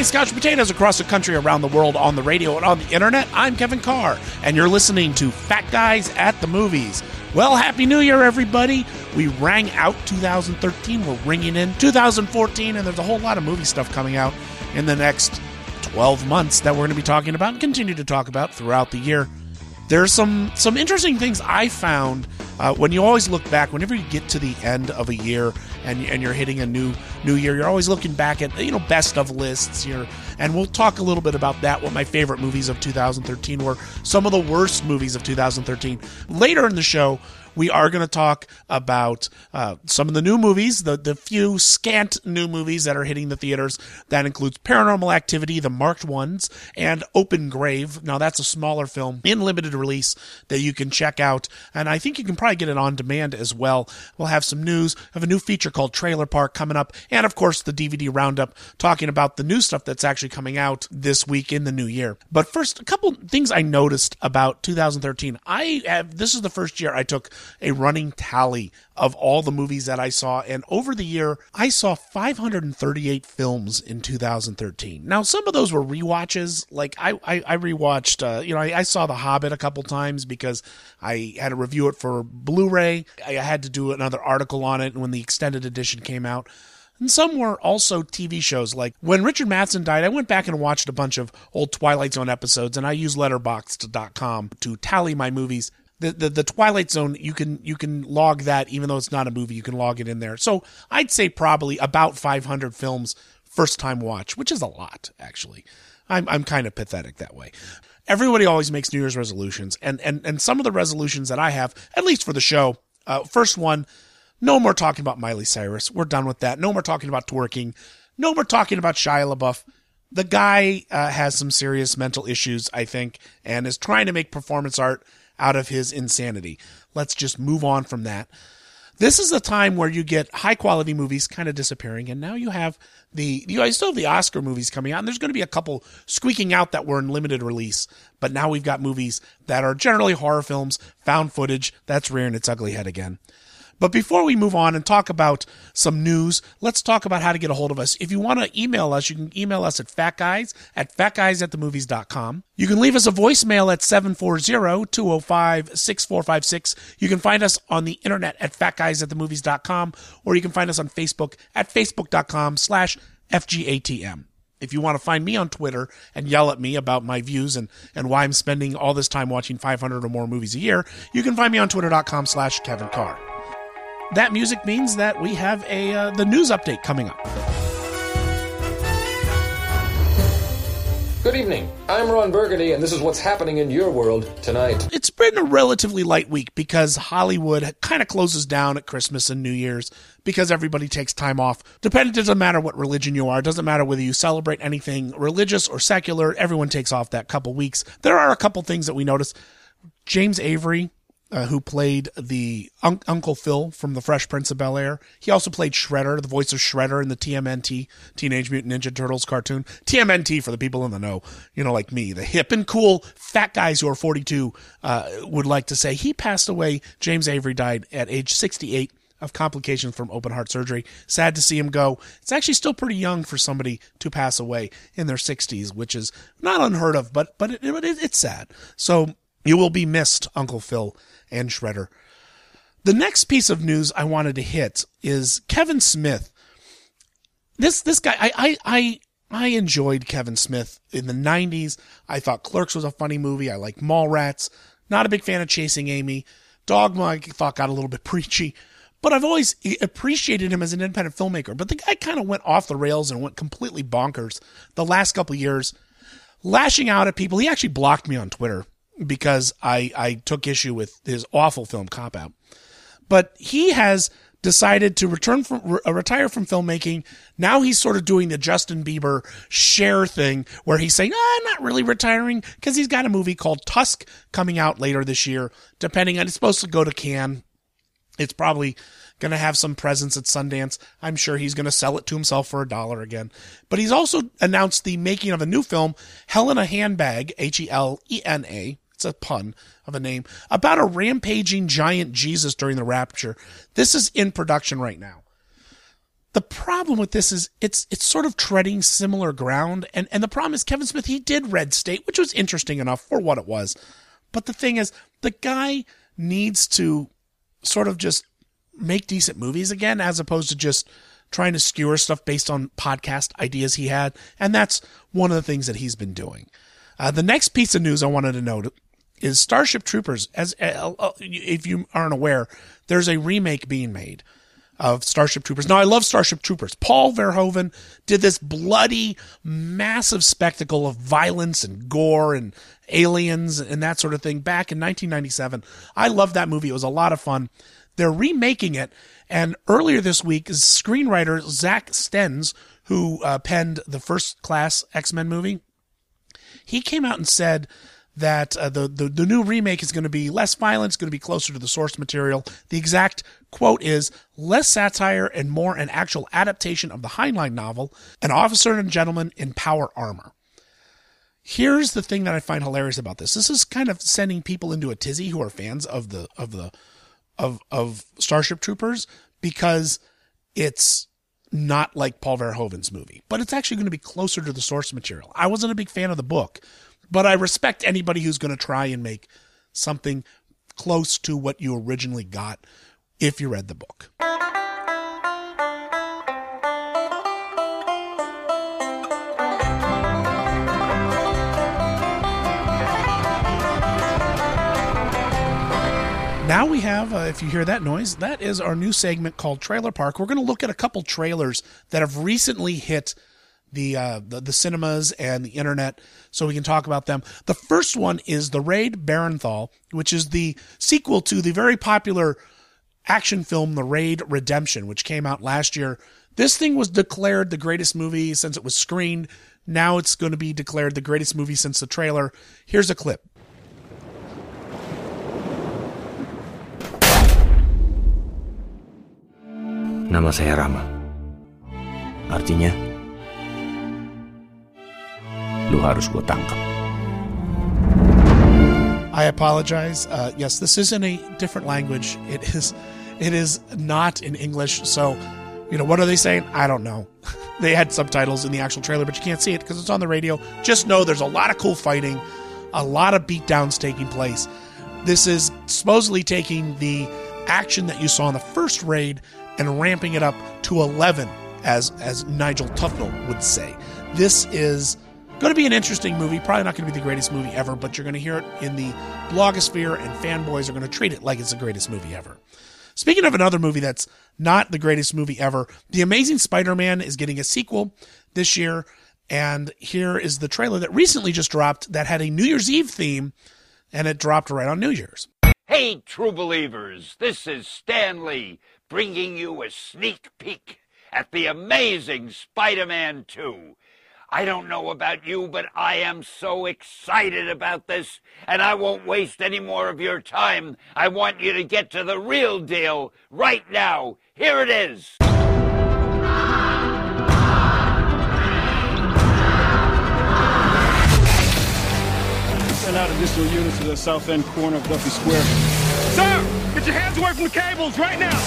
Phillies, couch potatoes across the country, around the world, on the radio, and on the internet. I'm Kevin Carr, and you're listening to Fat Guys at the Movies. Well, Happy New Year, everybody. We rang out 2013. We're ringing in 2014, and there's a whole lot of movie stuff coming out in the next 12 months that we're going to be talking about and continue to talk about throughout the year. There's some interesting things I found when you always look back, whenever you get to the end of a year and you're hitting a new year, you're always looking back at, best of lists here. And we'll talk a little bit about that, what my favorite movies of 2013 were, some of the worst movies of 2013. Later in the show, we are going to talk about some of the new movies, the few scant new movies that are hitting the theaters. That includes Paranormal Activity, the marked ones, and Open Grave. Now, that's a smaller film in limited release that you can check out, and I think you can probably get it on demand as well. We'll have some news of a new feature called Trailer Park coming up, and of course, the DVD Roundup, talking about the new stuff that's actually coming out this week in the new year. But first, a couple things I noticed about 2013. This is the first year I took a running tally of all the movies that I saw, and over the year I saw 538 films in 2013. Now, some of those were rewatches. Like I rewatched I saw The Hobbit a couple times because I had to review it for Blu-ray. I had to do another article on it when the extended edition came out. And some were also TV shows. Like when Richard Matheson died, I went back and watched a bunch of old Twilight Zone episodes, and I use Letterboxd.com to tally my movies. The Twilight Zone, you can log that, even though it's not a movie, you can log it in there. So I'd say probably about 500 films first time watch, which is a lot, actually. I'm kind of pathetic that way. Everybody always makes New Year's resolutions, and some of the resolutions that I have, at least for the show, first one, no more talking about Miley Cyrus. We're done with that. No more talking about twerking. No more talking about Shia LaBeouf. The guy has some serious mental issues, I think, and is trying to make performance art out of his insanity. Let's just move on from that. This is a time where you get high-quality movies kind of disappearing, and now you have I still have the Oscar movies coming out, and there's going to be a couple squeaking out that were in limited release, but now we've got movies that are generally horror films, found footage, that's rearing its ugly head again. But before we move on and talk about some news, let's talk about how to get a hold of us. If you want to email us, you can email us at fatguys@fatguysatthemovies.com. You can leave us a voicemail at 740-205-6456. You can find us on the internet at fatguysatthemovies.com, or you can find us on Facebook at facebook.com/FGATM. If you want to find me on Twitter and yell at me about my views and why I'm spending all this time watching 500 or more movies a year, you can find me on twitter.com/Kevin Carr. That music means that we have the news update coming up. Good evening. I'm Ron Burgundy, and this is what's happening in your world tonight. It's been a relatively light week because Hollywood kind of closes down at Christmas and New Year's because everybody takes time off. It doesn't matter what religion you are. It doesn't matter whether you celebrate anything religious or secular. Everyone takes off that couple weeks. There are a couple things that we noticed. James Avery, who played the Uncle Phil from The Fresh Prince of Bel-Air. He also played Shredder, the voice of Shredder in the TMNT, Teenage Mutant Ninja Turtles cartoon. TMNT, for the people in the know, like me, the hip and cool fat guys who are 42 would like to say. He passed away. James Avery died at age 68 of complications from open heart surgery. Sad to see him go. It's actually still pretty young for somebody to pass away in their 60s, which is not unheard of, but it's sad. So you will be missed, Uncle Phil and Shredder. The next piece of news I wanted to hit is Kevin Smith. This guy, I enjoyed Kevin Smith in the 90s. I thought Clerks was a funny movie. I like Mallrats. Not a big fan of Chasing Amy. Dogma, I thought, got a little bit preachy. But I've always appreciated him as an independent filmmaker. But the guy kind of went off the rails and went completely bonkers the last couple of years, lashing out at people. He actually blocked me on Twitter because I took issue with his awful film Cop Out. But he has decided to retire from filmmaking. Now he's sort of doing the Justin Bieber Cher thing where he's saying, I'm not really retiring, because he's got a movie called Tusk coming out later this year. It's supposed to go to Cannes. It's probably going to have some presence at Sundance. I'm sure he's going to sell it to himself for $1 again. But he's also announced the making of a new film, Helena Handbag, Helena. It's a pun of a name, about a rampaging giant Jesus during the rapture. This is in production right now. The problem with this is it's sort of treading similar ground. And the problem is Kevin Smith, he did Red State, which was interesting enough for what it was. But the thing is, the guy needs to sort of just make decent movies again, as opposed to just trying to skewer stuff based on podcast ideas he had. And that's one of the things that he's been doing. The next piece of news I wanted to note is Starship Troopers. As if you aren't aware, there's a remake being made of Starship Troopers. Now, I love Starship Troopers. Paul Verhoeven did this bloody, massive spectacle of violence and gore and aliens and that sort of thing back in 1997. I loved that movie. It was a lot of fun. They're remaking it, and earlier this week, screenwriter Zack Stentz, who penned the First Class X-Men movie, he came out and said that the new remake is going to be less violent, it's going to be closer to the source material. The exact quote is, less satire and more an actual adaptation of the Heinlein novel, An Officer and Gentleman in Power Armor. Here's the thing that I find hilarious about this. This is kind of sending people into a tizzy who are fans of Starship Troopers, because it's not like Paul Verhoeven's movie, but it's actually going to be closer to the source material. I wasn't a big fan of the book, but I respect anybody who's going to try and make something close to what you originally got if you read the book. Now we have, if you hear that noise, that is our new segment called Trailer Park. We're going to look at a couple trailers that have recently hit the cinemas and the internet, so we can talk about them. The first one is The Raid Barenthal, which is the sequel to the very popular action film The Raid Redemption, which came out last year. This thing was declared the greatest movie since it was screened. Now it's going to be declared the greatest movie since the trailer. Here's a clip. Nama saya Rama. Artinya, lu harus gua tangkap. I apologize. Yes, this is in a different language. It is not in English. So, what are they saying? I don't know. They had subtitles in the actual trailer, but you can't see it because it's on the radio. Just know there's a lot of cool fighting, a lot of beatdowns taking place. This is supposedly taking the action that you saw in the first Raid and ramping it up to 11, as Nigel Tufnell would say. This is going to be an interesting movie. Probably not going to be the greatest movie ever, but you're going to hear it in the blogosphere, and fanboys are going to treat it like it's the greatest movie ever. Speaking of another movie that's not the greatest movie ever, The Amazing Spider-Man is getting a sequel this year, and here is the trailer that recently just dropped that had a New Year's Eve theme, and it dropped right on New Year's. Hey, true believers, this is Stan Lee, bringing you a sneak peek at The Amazing Spider-Man 2. I don't know about you, but I am so excited about this, and I won't waste any more of your time. I want you to get to the real deal right now. Here it is. Send out additional units to the south end corner of Duffy Square. Sir, get your hands away from the cables right now!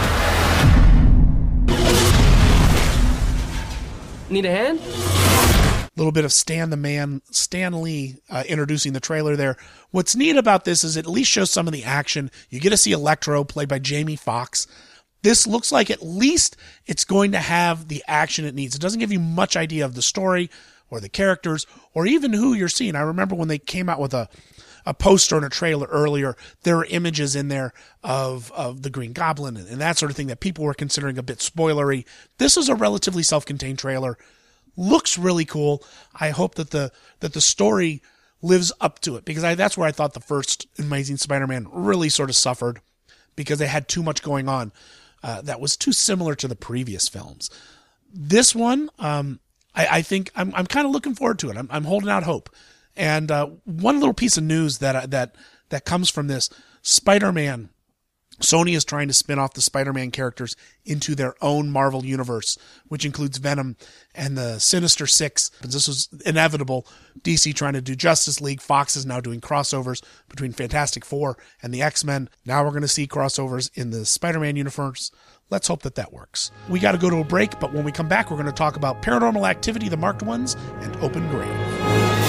Need a hand? A little bit of Stan Lee introducing the trailer there. What's neat about this is it at least shows some of the action. You get to see Electro, played by Jamie Foxx. This looks like at least it's going to have the action it needs. It doesn't give you much idea of the story or the characters or even who you're seeing. I remember when they came out with a poster and a trailer earlier, there were images in there of the Green Goblin and that sort of thing that people were considering a bit spoilery. This is a relatively self-contained trailer. Looks really cool. I hope that the story lives up to it, because that's where I thought the first Amazing Spider-Man really sort of suffered, because they had too much going on that was too similar to the previous films. This one, I think I'm kind of looking forward to it. I'm holding out hope. And one little piece of news that comes from this: Spider-Man Sony is trying to spin off the Spider-Man characters into their own Marvel universe, which includes Venom and the Sinister Six. This was inevitable. DC trying to do Justice League. Fox is now doing crossovers between Fantastic Four and the X-Men. Now we're going to see crossovers in the Spider-Man universe. Let's hope that works. We got to go to a break, but when we come back, we're going to talk about Paranormal Activity, The Marked Ones, and Open Grave.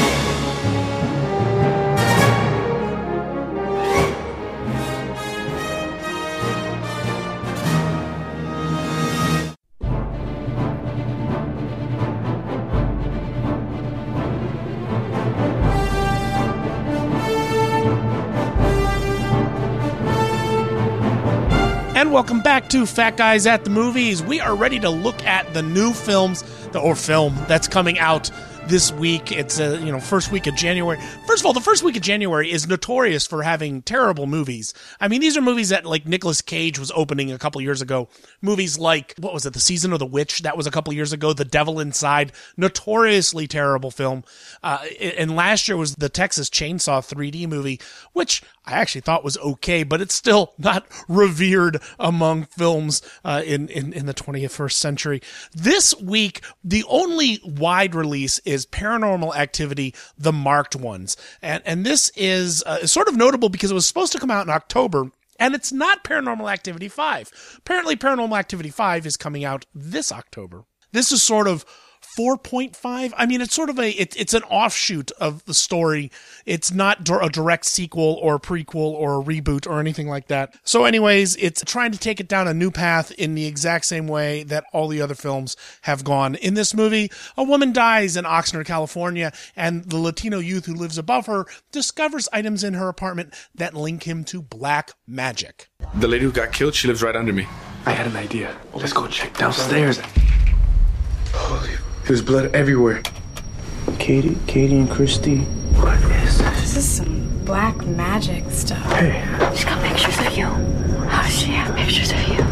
And welcome back to Fat Guys at the Movies. We are ready to look at the new film that's coming out this week. It's first week of January. First of all, the first week of January is notorious for having terrible movies. I mean, these are movies that like Nicolas Cage was opening a couple years ago. Movies like, what was it, The Season of the Witch? That was a couple years ago. The Devil Inside, notoriously terrible film. And last year was the Texas Chainsaw 3D movie, which I actually thought was okay, but it's still not revered among films in the 21st century. This week, the only wide release is Paranormal Activity, The Marked Ones. And this is sort of notable because it was supposed to come out in October, and it's not Paranormal Activity 5. Apparently, Paranormal Activity 5 is coming out this October. This is sort of 4.5. I mean, it's sort of it's an offshoot of the story. It's not a direct sequel or prequel or a reboot or anything like that. So anyways, it's trying to take it down a new path in the exact same way that all the other films have gone. In this movie, a woman dies in Oxnard, California, and the Latino youth who lives above her discovers items in her apartment that link him to black magic. The lady who got killed, she lives right under me. I had an idea. Let's go check downstairs. Holy, there's blood everywhere. Katie and Christy. What is this? This is some black magic stuff. Hey. She's got pictures of you. How does she have pictures of you?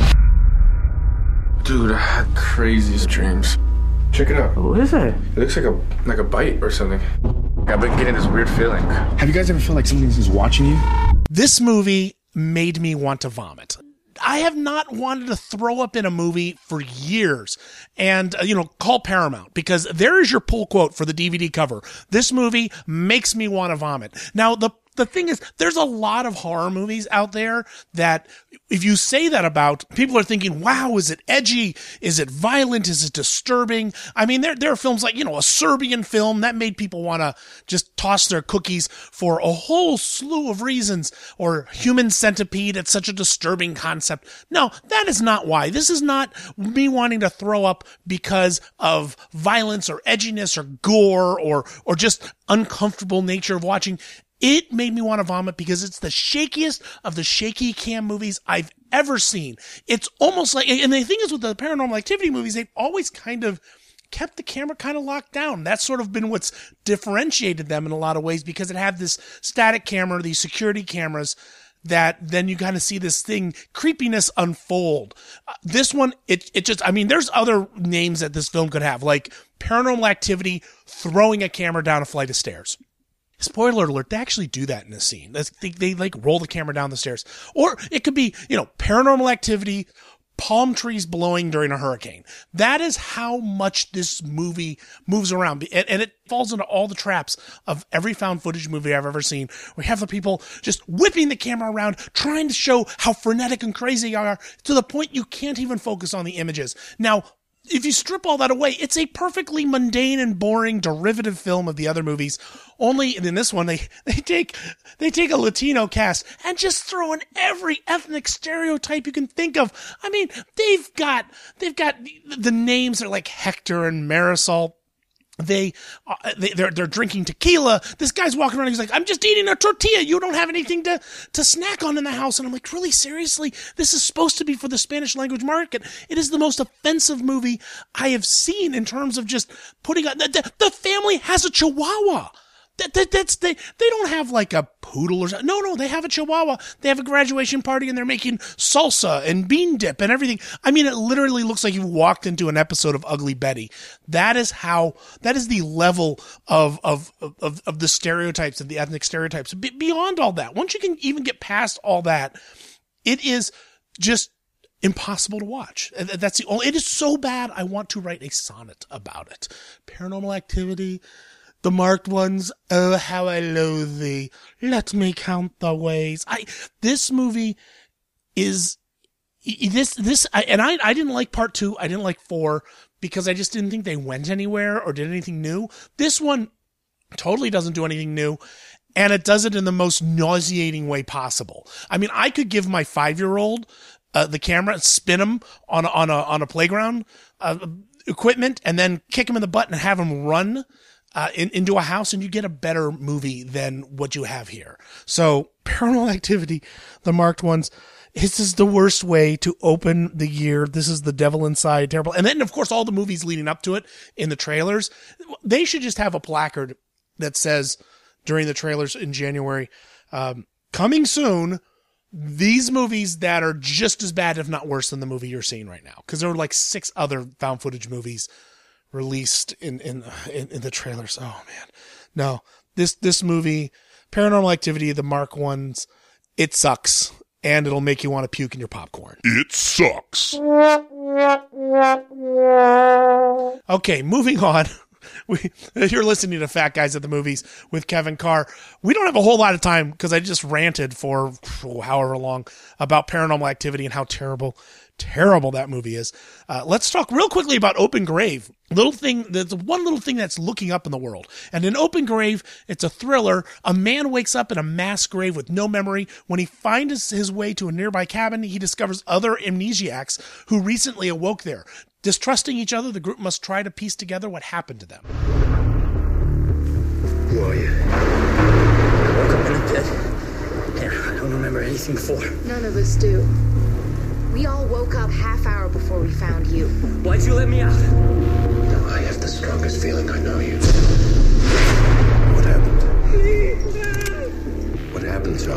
Dude, I had crazy dreams. Check it out. What is it? It looks like a bite or something. I've been getting this weird feeling. Have you guys ever felt like something's watching you? This movie made me want to vomit. I have not wanted to throw up in a movie for years. And, call Paramount, because there is your pull quote for the DVD cover. This movie makes me want to vomit. Now, the thing is, there's a lot of horror movies out there that if you say that about, people are thinking, wow, is it edgy? Is it violent? Is it disturbing? I mean, there are films like, a Serbian film that made people want to just toss their cookies for a whole slew of reasons, or Human Centipede. It's such a disturbing concept. No, that is not why. This is not me wanting to throw up because of violence or edginess or gore or just uncomfortable nature of watching. It made me want to vomit because it's the shakiest of the shaky cam movies I've ever seen. It's almost like, and the thing is with the Paranormal Activity movies, they've always kind of kept the camera kind of locked down. That's sort of been what's differentiated them in a lot of ways, because it had this static camera, these security cameras, that then you kind of see this thing, creepiness unfold. This one, it just, I mean, there's other names that this film could have, like Paranormal Activity throwing a camera down a flight of stairs. Spoiler alert, they actually do that in a scene. They like roll the camera down the stairs. Or it could be, Paranormal Activity, palm trees blowing during a hurricane. That is how much this movie moves around. And it falls into all the traps of every found footage movie I've ever seen. We have the people just whipping the camera around, trying to show how frenetic and crazy they are, to the point you can't even focus on the images. Now, if you strip all that away, it's a perfectly mundane and boring derivative film of the other movies. Only in this one, they take a Latino cast and just throw in every ethnic stereotype you can think of. I mean, they've got the names are like Hector and Marisol. They're drinking tequila. This guy's walking around. He's like, I'm just eating a tortilla. You don't have anything to snack on in the house. And I'm like, really? Seriously? This is supposed to be for the Spanish language market. It is the most offensive movie I have seen in terms of just putting on. The family has a chihuahua. They don't have like a poodle or something. No, they have a chihuahua. They have a graduation party and they're making salsa and bean dip and everything. I mean, it literally looks like you walked into an episode of Ugly Betty. That is the level of the stereotypes, of the ethnic stereotypes. Beyond all that, once you can even get past all that, It is just impossible to watch. That's the only, it is so bad I want to write a sonnet about it. Paranormal Activity, the marked ones, oh, how I loathe thee. Let me count the ways. This movie is, I didn't like part 2. I didn't like 4 because I just didn't think they went anywhere or did anything new. This one totally doesn't do anything new. And it does it in the most nauseating way possible. I mean, I could give my 5-year-old the camera, spin him on a playground equipment, and then kick him in the butt and have him run into a house, and you get a better movie than what you have here. So, Paranormal Activity, the marked ones. This is the worst way to open the year. This is The Devil Inside, terrible. And then, of course, all the movies leading up to it in the trailers. They should just have a placard that says during the trailers in January, coming soon, these movies that are just as bad, if not worse, than the movie you're seeing right now. Because there were like 6 other found footage movies released in the trailers. Oh, man. No, this movie, Paranormal Activity, the marked ones, it sucks. And it'll make you want to puke in your popcorn. It sucks. Okay, moving on. You're listening to Fat Guys at the Movies with Kevin Carr. We don't have a whole lot of time because I just ranted for however long about Paranormal Activity and how terrible that movie is. Let's talk real quickly about Open Grave. There's one little thing that's looking up in the world. And in Open Grave, it's a thriller. A man wakes up in a mass grave with no memory. When he finds his way to a nearby cabin, he discovers other amnesiacs who recently awoke there. Distrusting each other, the group must try to piece together what happened to them. Who are you? I woke up in a pit. Yeah, I don't remember anything before. None of us do. We all woke up half hour before we found you. Why'd you let me out? Now I have the strongest feeling I know you. What happened? What happened to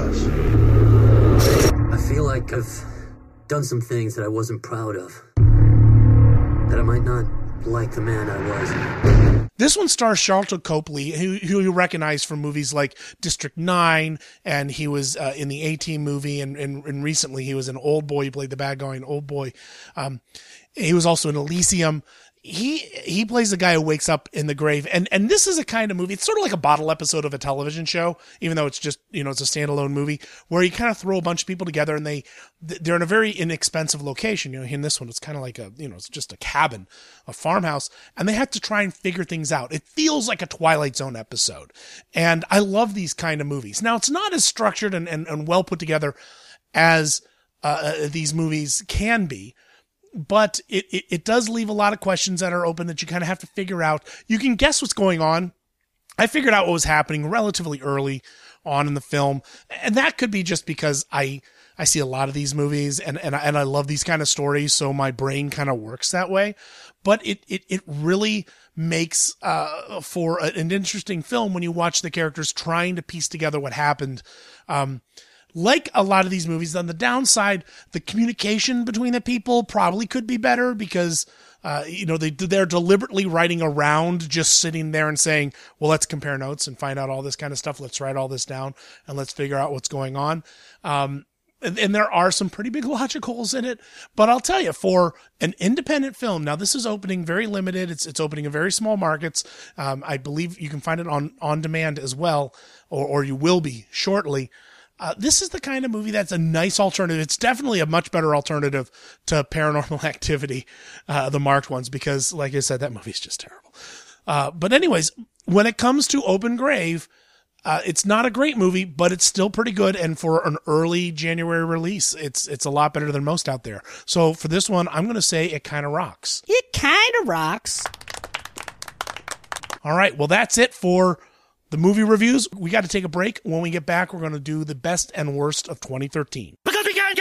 us? I feel like I've done some things that I wasn't proud of. That I might not like the man I was. This one stars Sharlto Copley, who you recognize from movies like District 9, and he was in the A-Team movie, and recently he was in Old Boy. He played the bad guy in Old Boy. He was also in Elysium. He plays the guy who wakes up in the grave, and this is a kind of movie. It's sort of like a bottle episode of a television show, even though it's just, it's a standalone movie where you kind of throw a bunch of people together and they're in a very inexpensive location. In this one, it's kind of like it's just a cabin, a farmhouse, and they have to try and figure things out. It feels like a Twilight Zone episode, and I love these kind of movies. Now, it's not as structured and well put together as these movies can be. But it does leave a lot of questions that are open that you kind of have to figure out. You can guess what's going on. I figured out what was happening relatively early on in the film. And that could be just because I see a lot of these movies and I love these kind of stories. So my brain kind of works that way. But it really makes for an interesting film when you watch the characters trying to piece together what happened. Like a lot of these movies, on the downside, the communication between the people probably could be better because, they're deliberately writing around just sitting there and saying, well, let's compare notes and find out all this kind of stuff. Let's write all this down and let's figure out what's going on. And there are some pretty big logic holes in it, but I'll tell you, for an independent film, now this is opening very limited. It's opening in very small markets. I believe you can find it on demand as well, or you will be shortly. This is the kind of movie that's a nice alternative. It's definitely a much better alternative to Paranormal Activity, the marked ones, because like I said, that movie's just terrible. But anyways, when it comes to Open Grave, it's not a great movie, but it's still pretty good. And for an early January release, it's a lot better than most out there. So for this one, I'm going to say it kind of rocks. It kind of rocks. All right. Well, that's it for the movie reviews. We got to take a break. When we get back, we're going to do the best and worst of 2013. Because we can!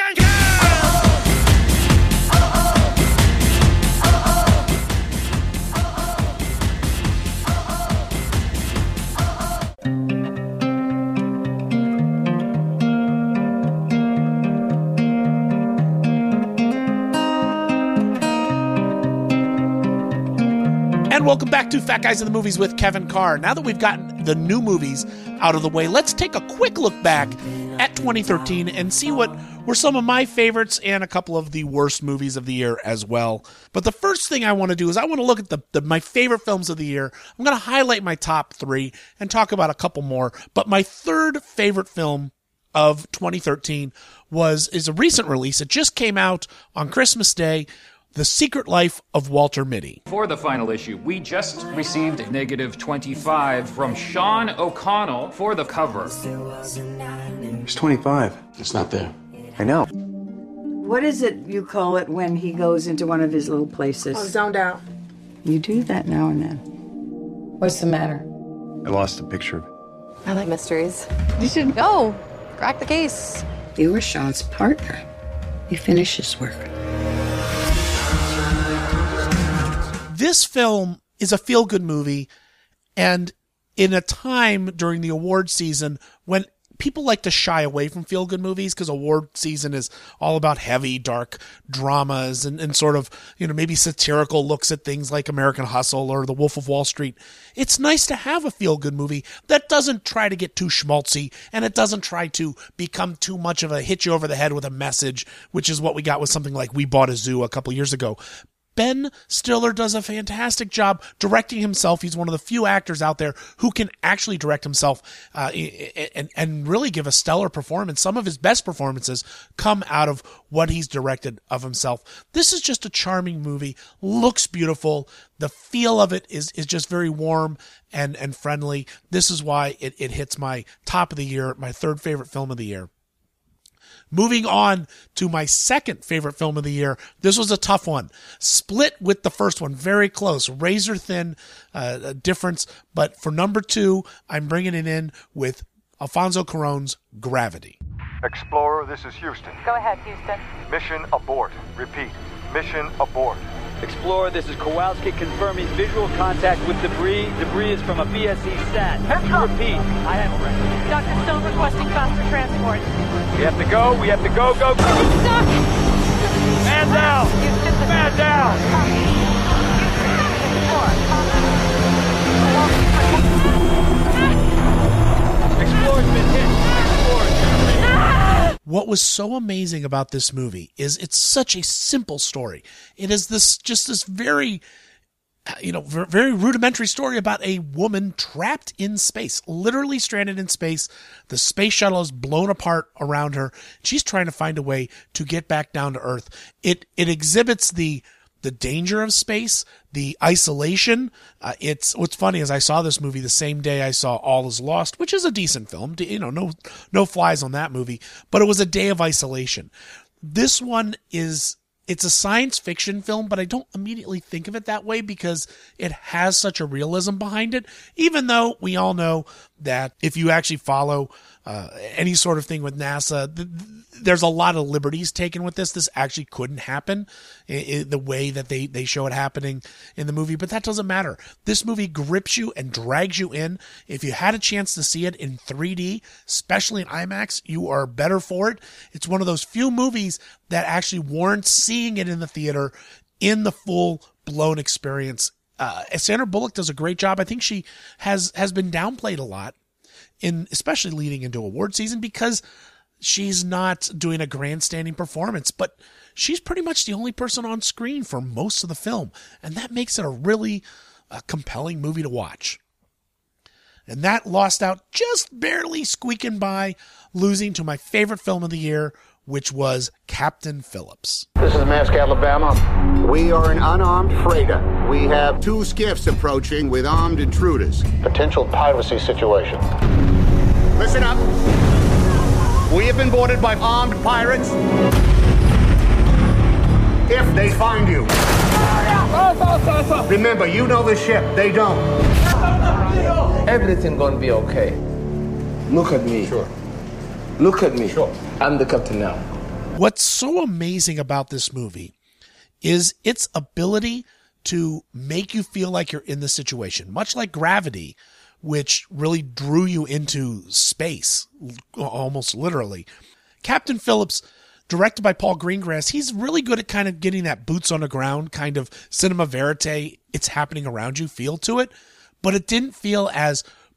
And welcome back to Fat Guys in the Movies with Kevin Carr. Now that we've gotten the new movies out of the way, let's take a quick look back at 2013 and see what were some of my favorites and a couple of the worst movies of the year as well. But the first thing I want to do is I want to look at my favorite films of the year. I'm going to highlight my top 3 and talk about a couple more. But my third favorite film of 2013 is a recent release. It just came out on Christmas Day, The Secret Life of Walter Mitty. For the final issue, we just received -25 from Sean O'Connell for the cover. It's 25. It's not there. I know. What is it you call it when he goes into one of his little places? Oh, zoned out. You do that now and then. What's the matter? I lost a picture of it. I like mysteries. You should go. Crack the case. You were Sean's partner. You finish his work. This film is a feel-good movie, and in a time during the award season when people like to shy away from feel-good movies because award season is all about heavy, dark dramas and sort of, maybe satirical looks at things like American Hustle or The Wolf of Wall Street. It's nice to have a feel-good movie that doesn't try to get too schmaltzy, and it doesn't try to become too much of a hit you over the head with a message, which is what we got with something like We Bought a Zoo a couple years ago. Ben Stiller does a fantastic job directing himself. He's one of the few actors out there who can actually direct himself and really give a stellar performance. Some of his best performances come out of what he's directed of himself. This is just a charming movie, looks beautiful. The feel of it is just very warm and friendly. This is why it hits my top of the year, my third favorite film of the year. Moving on to my second favorite film of the year. This was a tough one. Split with the first one. Very close. Razor thin difference. But for number 2, I'm bringing it in with Alfonso Cuarón's Gravity. Explorer, this is Houston. Go ahead, Houston. Mission abort. Repeat. Mission abort. Explorer, this is Kowalski confirming visual contact with debris. Debris is from a BSE sat. Repeat. I have it ready. Dr. Stone requesting faster transport. We have to go. We have to go. Go. It's stuck. Man down. Man down. Explorer's been hit. What was so amazing about this movie is it's such a simple story. It is this very, very rudimentary story about a woman trapped in space, literally stranded in space. The space shuttle is blown apart around her. She's trying to find a way to get back down to Earth. It exhibits the danger of space, the isolation. What's funny is I saw this movie the same day I saw All Is Lost, which is a decent film. No flies on that movie, but it was a day of isolation. This one it's a science fiction film, but I don't immediately think of it that way because it has such a realism behind it, even though we all know that if you actually follow any sort of thing with NASA, there's a lot of liberties taken with this. This actually couldn't happen the way that they show it happening in the movie, but that doesn't matter. This movie grips you and drags you in. If you had a chance to see it in 3D, especially in IMAX, you are better for it. It's one of those few movies that actually warrants seeing it in the theater in the full-blown experience. Sandra Bullock does a great job. I think she has been downplayed a lot, especially leading into award season, because she's not doing a grandstanding performance, but she's pretty much the only person on screen for most of the film, and that makes it a really compelling movie to watch. And that lost out just barely squeaking by, losing to my favorite film of the year, which was Captain Phillips. This is Maersk, Alabama. We are an unarmed freighter. We have 2 skiffs approaching with armed intruders. Potential piracy situation. Listen up. We have been boarded by armed pirates. If they find you. Remember, you know the ship. They don't. Everything gonna be okay. Look at me. Sure. Look at me. Sure. I'm the captain now. What's so amazing about this movie is its ability to make you feel like you're in the situation, much like Gravity, which really drew you into space, almost literally. Captain Phillips, directed by Paul Greengrass, he's really good at kind of getting that boots on the ground kind of cinema verite, it's happening around you feel to it, but it didn't feel as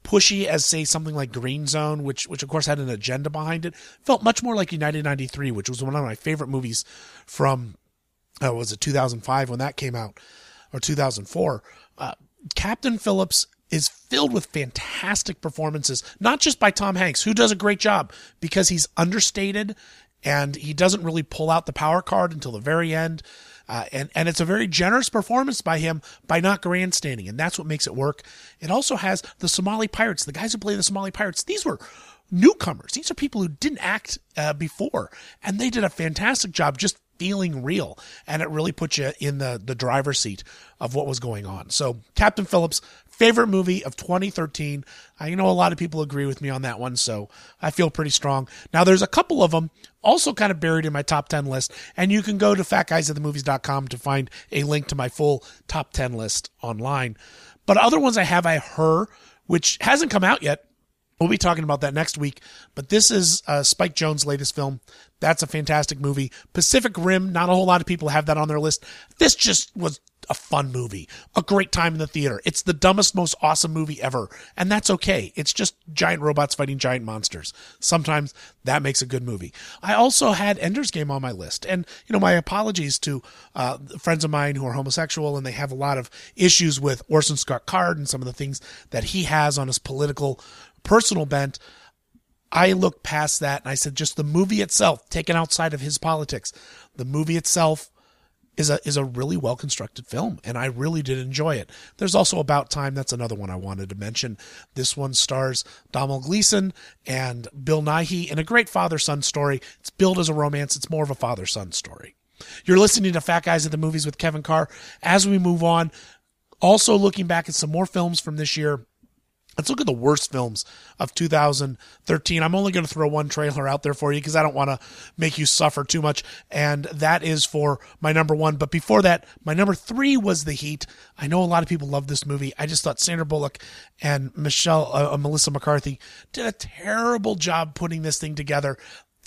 pushy as, say, something like Green Zone, which of course had an agenda behind it. Felt much more like United 93, which was one of my favorite movies from, was it 2005 when that came out, or 2004. Captain Phillips is filled with fantastic performances, not just by Tom Hanks, who does a great job because he's understated and he doesn't really pull out the power card until the very end. And it's a very generous performance by him by not grandstanding, and that's what makes it work. It also has the Somali pirates, the guys who play the Somali pirates. These were newcomers. These are people who didn't act before, and they did a fantastic job just feeling real, and it really put you in the driver's seat of what was going on. So Captain Phillips, favorite movie of 2013. I know a lot of people agree with me on that one, so I feel pretty strong. Now, there's a couple of them also kind of buried in my top 10 list, and you can go to fatguysatthemovies.com to find a link to my full top 10 list online. But other ones I have, Her, which hasn't come out yet. We'll be talking about that next week, but this is Spike Jonze's latest film. That's a fantastic movie. Pacific Rim, not a whole lot of people have that on their list. This just was a fun movie, a great time in the theater. It's the dumbest, most awesome movie ever, and that's okay. It's just giant robots fighting giant monsters. Sometimes that makes a good movie. I also had Ender's Game on my list, and my apologies to friends of mine who are homosexual, and they have a lot of issues with Orson Scott Card and some of the things that he has on his political personal bent. I looked past that and I said, just the movie itself, taken outside of his politics, the movie itself is a really well-constructed film, and I really did enjoy it. There's also About Time. That's another one I wanted to mention. This one stars Domhnall Gleeson and Bill Nighy in a great father-son story. It's billed as a romance. It's more of a father-son story. You're listening to Fat Guys at the Movies with Kevin Carr. As we move on, also looking back at some more films from this year, let's look at the worst films of 2013. I'm only going to throw one trailer out there for you because I don't want to make you suffer too much, and that is for my number one. But before that, my number 3 was The Heat. I know a lot of people love this movie. I just thought Sandra Bullock and Melissa McCarthy did a terrible job putting this thing together.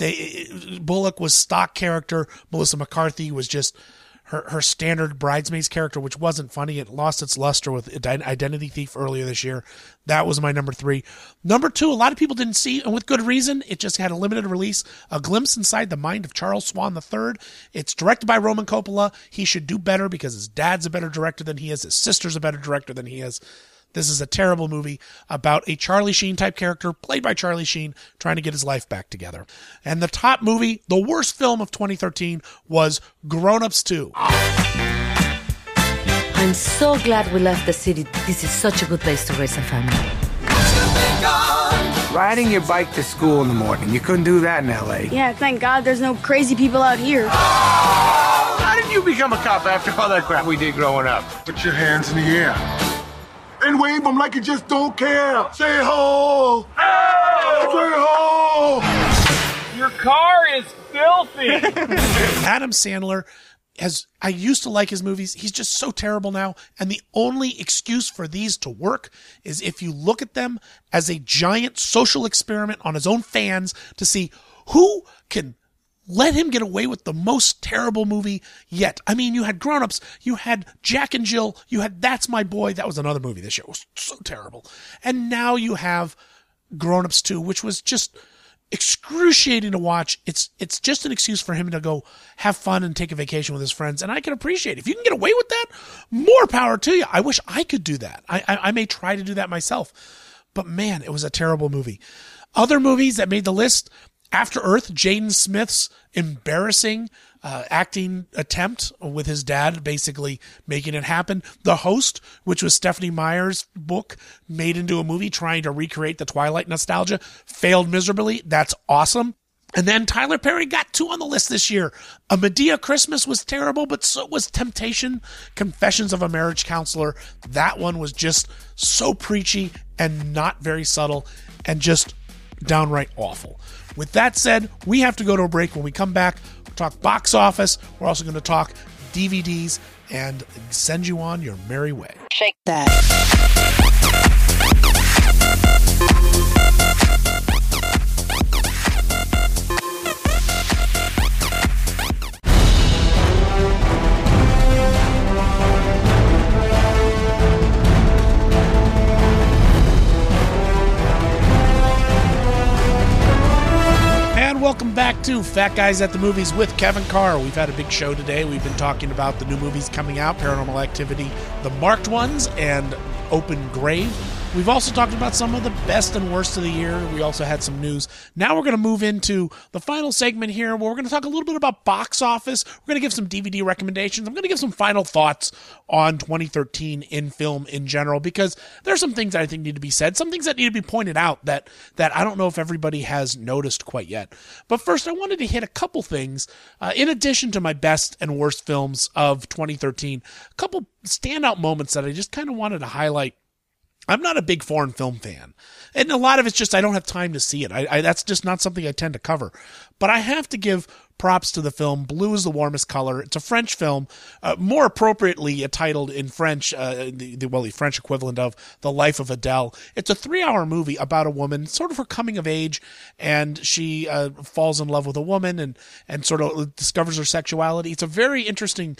Bullock was stock character. Melissa McCarthy was just her standard bridesmaids character, which wasn't funny. It lost its luster with Identity Thief earlier this year. That was my number 3. Number 2, a lot of people didn't see, and with good reason. It just had a limited release. A Glimpse Inside the Mind of Charles Swan III. It's directed by Roman Coppola. He should do better because his dad's a better director than he is. His sister's a better director than he is. This is a terrible movie about a Charlie Sheen type character played by Charlie Sheen trying to get his life back together. And the top movie, the worst film of 2013, was Grown Ups 2. I'm so glad we left the city. This is such a good place to raise a family. Riding your bike to school in the morning. You couldn't do that in L.A. Yeah, thank God there's no crazy people out here. How did you become a cop after all that crap we did growing up? Put your hands in the air and wave them like you just don't care. Say ho! Say ho! Your car is filthy! Adam Sandler, I used to like his movies. He's just so terrible now. And the only excuse for these to work is if you look at them as a giant social experiment on his own fans to see who can let him get away with the most terrible movie yet. I mean, you had Grown Ups, you had Jack and Jill, you had That's My Boy. That was another movie this year. It was so terrible. And now you have Grown Ups 2, which was just excruciating to watch. It's just an excuse for him to go have fun and take a vacation with his friends. And I can appreciate it. If you can get away with that, more power to you. I wish I could do that. I may try to do that myself. But man, it was a terrible movie. Other movies that made the list: After Earth, Jaden Smith's embarrassing acting attempt with his dad basically making it happen. The Host, which was Stephenie Meyer's book made into a movie trying to recreate the Twilight nostalgia, failed miserably. That's awesome. And then Tyler Perry got 2 on the list this year. A Medea Christmas was terrible, but so was Temptation, Confessions of a Marriage Counselor. That one was just so preachy and not very subtle and just downright awful. With that said, we have to go to a break. When we come back, we'll talk box office. We're also going to talk DVDs and send you on your merry way. Shake that. And welcome back to Fat Guys at the Movies with Kevin Carr. We've had a big show today. We've been talking about the new movies coming out, Paranormal Activity, the marked ones, and Open Grave. We've also talked about some of the best and worst of the year. We also had some news. Now we're going to move into the final segment here where we're going to talk a little bit about box office. We're going to give some DVD recommendations. I'm going to give some final thoughts on 2013 in film in general, because there are some things that I think need to be said, some things that need to be pointed out that I don't know if everybody has noticed quite yet. But first, I wanted to hit a couple things, in addition to my best and worst films of 2013, a couple standout moments that I just kind of wanted to highlight. I'm not a big foreign film fan, and a lot of it's just I don't have time to see it. That's just not something I tend to cover. But I have to give props to the film Blue is the Warmest Color. It's a French film, more appropriately titled in French, the French equivalent of The Life of Adele. It's a 3-hour movie about a woman, sort of her coming of age, and she falls in love with a woman and sort of discovers her sexuality. It's a very interesting,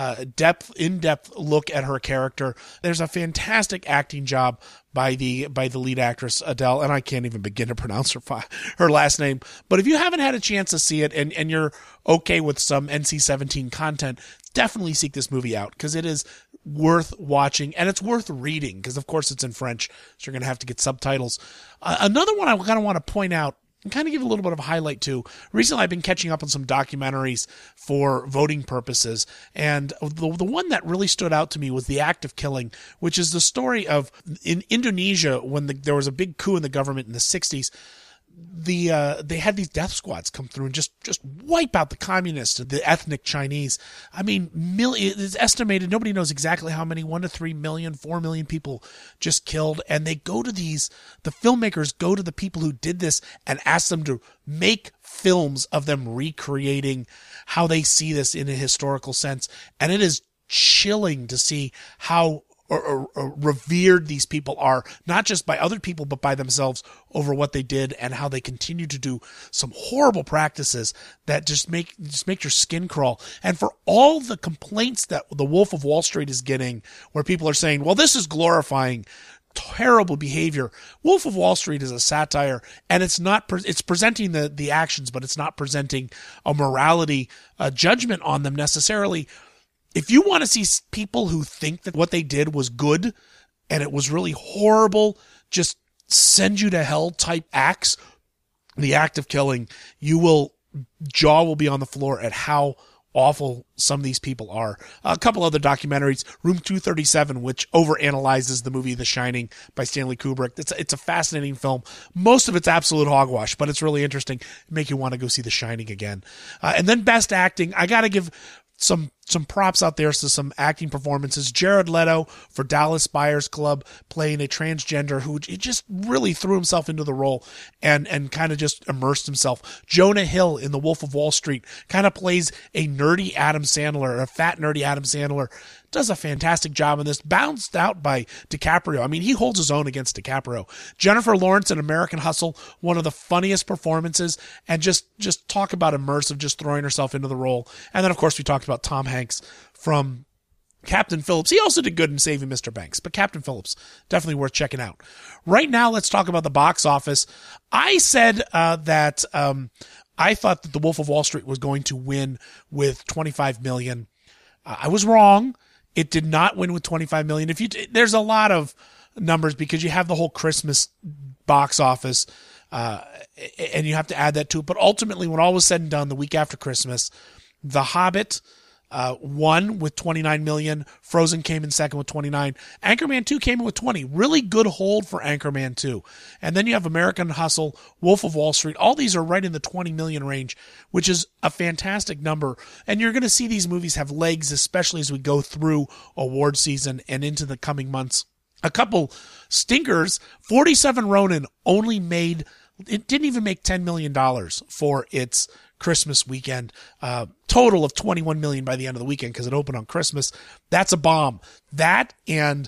in-depth look at her character. There's a fantastic acting job by the lead actress Adele, and I can't even begin to pronounce her last name. But if you haven't had a chance to see it and you're okay with some NC-17 content, definitely seek this movie out, because it is worth watching, and it's worth reading, because of course it's in French, so you're going to have to get subtitles. Another one I kind of want to point out and kind of give a little bit of a highlight to. Recently, I've been catching up on some documentaries for voting purposes, and the one that really stood out to me was The Act of Killing, which is the story of in Indonesia when there was a big coup in the government in the 60s. They had these death squads come through and just wipe out the communists, the ethnic Chinese. I mean, it's estimated, nobody knows exactly how many, 1 to 3 million, 4 million people just killed. And they go to the filmmakers go to the people who did this and ask them to make films of them recreating how they see this in a historical sense. And it is chilling to see how revered these people are, not just by other people, but by themselves over what they did, and how they continue to do some horrible practices that just make your skin crawl. And for all the complaints that the Wolf of Wall Street is getting, where people are saying, well, this is glorifying terrible behavior. Wolf of Wall Street is a satire, and it's presenting the actions, but it's not presenting a morality, judgment on them necessarily. If you want to see people who think that what they did was good and it was really horrible, just send you to hell type acts, The Act of Killing, jaw will be on the floor at how awful some of these people are. A couple other documentaries, Room 237, which overanalyzes the movie The Shining by Stanley Kubrick. It's a fascinating film. Most of it's absolute hogwash, but it's really interesting. Make you want to go see The Shining again. And then best acting, I got to give some props out there to some acting performances. Jared Leto for Dallas Buyers Club, playing a transgender who just really threw himself into the role and kind of just immersed himself. Jonah Hill in The Wolf of Wall Street kind of plays a nerdy Adam Sandler, a fat nerdy Adam Sandler. Does a fantastic job in this, bounced out by DiCaprio. I mean, he holds his own against DiCaprio. Jennifer Lawrence in American Hustle, one of the funniest performances, and just talk about immersive, just throwing herself into the role. And then, of course, we talked about Tom Hanks from Captain Phillips. He also did good in Saving Mr. Banks, but Captain Phillips, definitely worth checking out. Right now, let's talk about the box office. I said that I thought that The Wolf of Wall Street was going to win with 25 million. I was wrong. It did not win with 25 million. There's a lot of numbers because you have the whole Christmas box office, and you have to add that to it. But ultimately, when all was said and done, the week after Christmas, The Hobbit won with 29 million. Frozen came in second with 29. Anchorman 2 came in with 20. Really good hold for Anchorman 2. And then you have American Hustle, Wolf of Wall Street. All these are right in the 20 million range, which is a fantastic number. And you're going to see these movies have legs, especially as we go through award season and into the coming months. A couple stinkers. 47 Ronin it didn't even make $10 million for its Christmas weekend. Total of 21 million by the end of the weekend because it opened on Christmas. That's a bomb. That and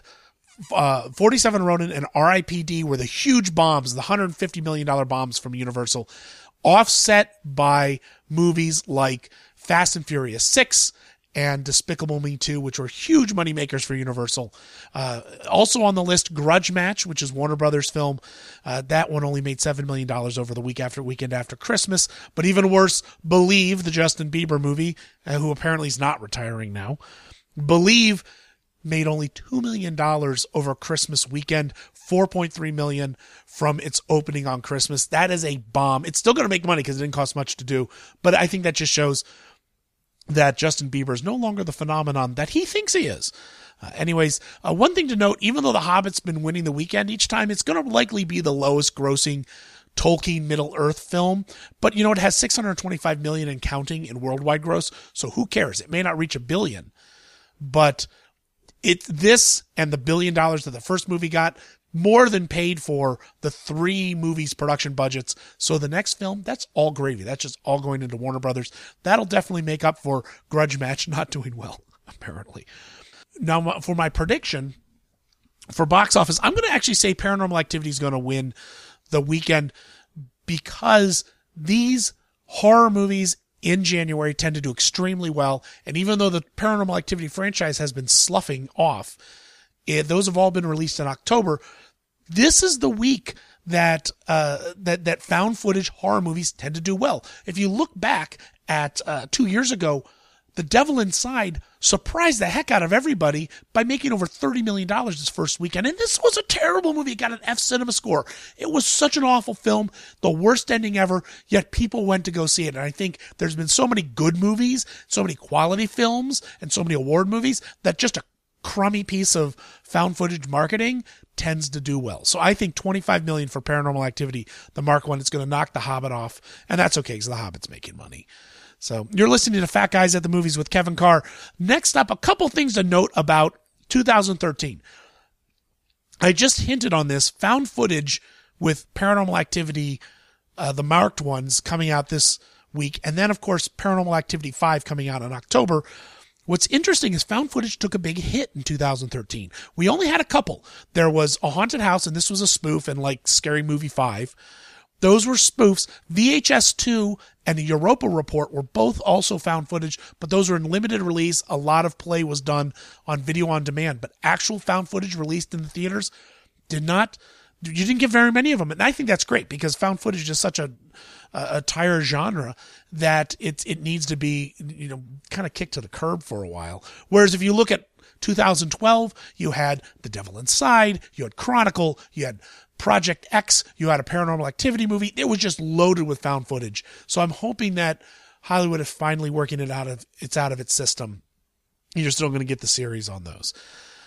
47 Ronin and R.I.P.D. were the huge bombs, the $150 million bombs from Universal, offset by movies like Fast and Furious 6 and Despicable Me 2, which were huge money makers for Universal. Also on the list, Grudge Match, which is Warner Brothers' film. That one only made $7 million over the weekend after Christmas. But even worse, Believe, the Justin Bieber movie, who apparently is not retiring now. Believe made only $2 million over Christmas weekend, $4.3 million from its opening on Christmas. That is a bomb. It's still going to make money because it didn't cost much to do, but I think that just shows that Justin Bieber is no longer the phenomenon that he thinks he is. Anyways, one thing to note, even though The Hobbit's been winning the weekend each time, it's going to likely be the lowest grossing Tolkien Middle-earth film, but it has $625 million and counting in worldwide gross, so who cares? It may not reach $1 billion, but this and the $1 billion that the first movie got more than paid for the 3 movies' production budgets. So the next film, that's all gravy. That's just all going into Warner Brothers. That'll definitely make up for Grudge Match not doing well, apparently. Now, for my prediction for box office, I'm going to actually say Paranormal Activity is going to win the weekend because these horror movies in January tend to do extremely well. And even though the Paranormal Activity franchise has been sloughing off, those have all been released in October. This is the week that found footage horror movies tend to do well. If you look back at 2 years ago, The Devil Inside surprised the heck out of everybody by making over $30 million this first weekend. And this was a terrible movie. It got an F Cinema score. It was such an awful film, the worst ending ever, yet people went to go see it. And I think there's been so many good movies, so many quality films, and so many award movies that just a crummy piece of found footage marketing tends to do well. So I think $25 million for Paranormal Activity, the Mark one, is going to knock The Hobbit off. And that's okay because The Hobbit's making money. So you're listening to Fat Guys at the Movies with Kevin Carr. Next up, a couple things to note about 2013. I just hinted on this. Found footage with Paranormal Activity, the marked ones, coming out this week. And then, of course, Paranormal Activity 5 coming out in October. What's interesting is found footage took a big hit in 2013. We only had a couple. There was A Haunted House, and this was a spoof, and like Scary Movie 5. Those were spoofs. VHS 2 and the Europa Report were both also found footage, but those were in limited release. A lot of play was done on video on demand, but actual found footage released in the theaters you didn't get very many of them. And I think that's great because found footage is such a tire genre that it needs to be, kind of kicked to the curb for a while. Whereas if you look at 2012, you had The Devil Inside, you had Chronicle, you had Project X, you had a Paranormal Activity movie. It was just loaded with found footage. So I'm hoping that Hollywood is finally working it out of its system. You're still going to get the series on those.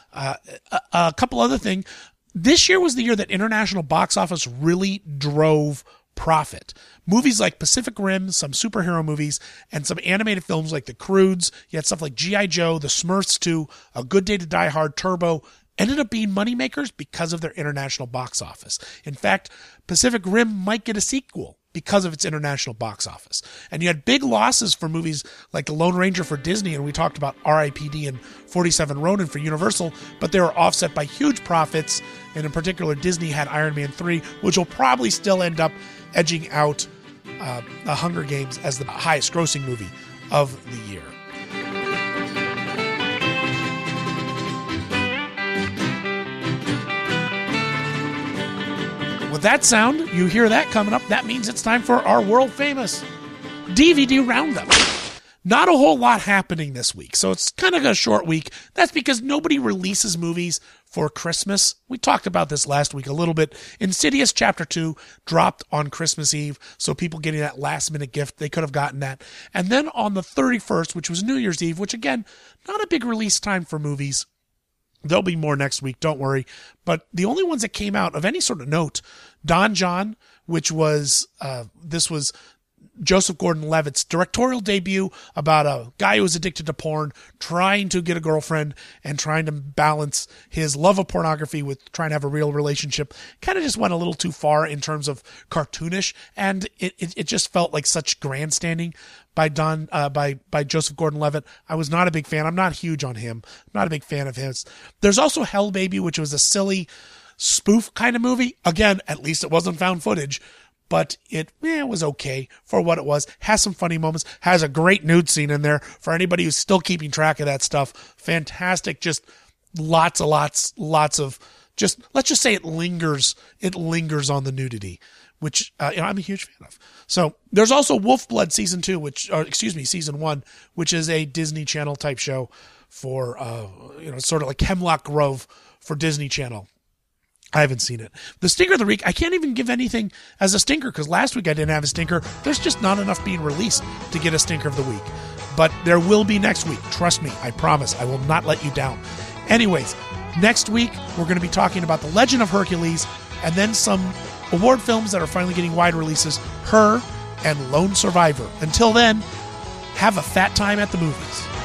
A couple other things. This year was the year that international box office really drove profit. Movies like Pacific Rim, some superhero movies, and some animated films like The Croods. You had stuff like G.I. Joe, The Smurfs 2, A Good Day to Die Hard, Turbo, ended up being moneymakers because of their international box office. In fact, Pacific Rim might get a sequel because of its international box office. And you had big losses for movies like The Lone Ranger for Disney, and we talked about R.I.P.D. and 47 Ronin for Universal, but they were offset by huge profits, and in particular, Disney had Iron Man 3, which will probably still end up edging out The Hunger Games as the highest grossing movie of the year. With that sound, you hear that coming up, that means it's time for our world famous DVD Roundup. Not a whole lot happening this week, so it's kind of a short week. That's because nobody releases movies for Christmas. We talked about this last week a little bit. Insidious Chapter 2 dropped on Christmas Eve, so people getting that last-minute gift, they could have gotten that. And then on the 31st, which was New Year's Eve, which again, not a big release time for movies. There'll be more next week, don't worry. But the only ones that came out of any sort of note, Don John, which was, this was Joseph Gordon-Levitt's directorial debut about a guy who was addicted to porn, trying to get a girlfriend and trying to balance his love of pornography with trying to have a real relationship. Kind of just went a little too far in terms of cartoonish, and it just felt like such grandstanding by by Joseph Gordon-Levitt. I was not a big fan. I'm not huge on him. I'm not a big fan of his. There's also Hell Baby, which was a silly spoof kind of movie. Again, at least it wasn't found footage. but it was okay for what it was. Has some funny moments. Has a great nude scene in there for anybody who's still keeping track of that stuff. Fantastic. Just lots of just, let's just say it lingers on the nudity, which I'm a huge fan of. So there's also Wolfblood season 1, which is a Disney Channel type show for, sort of like Hemlock Grove for Disney Channel. I haven't seen it. The Stinker of the Week, I can't even give anything as a stinker because last week I didn't have a stinker. There's just not enough being released to get a Stinker of the Week. But there will be next week. Trust me. I promise. I will not let you down. Anyways, next week we're going to be talking about The Legend of Hercules and then some award films that are finally getting wide releases, Her and Lone Survivor. Until then, have a fat time at the movies.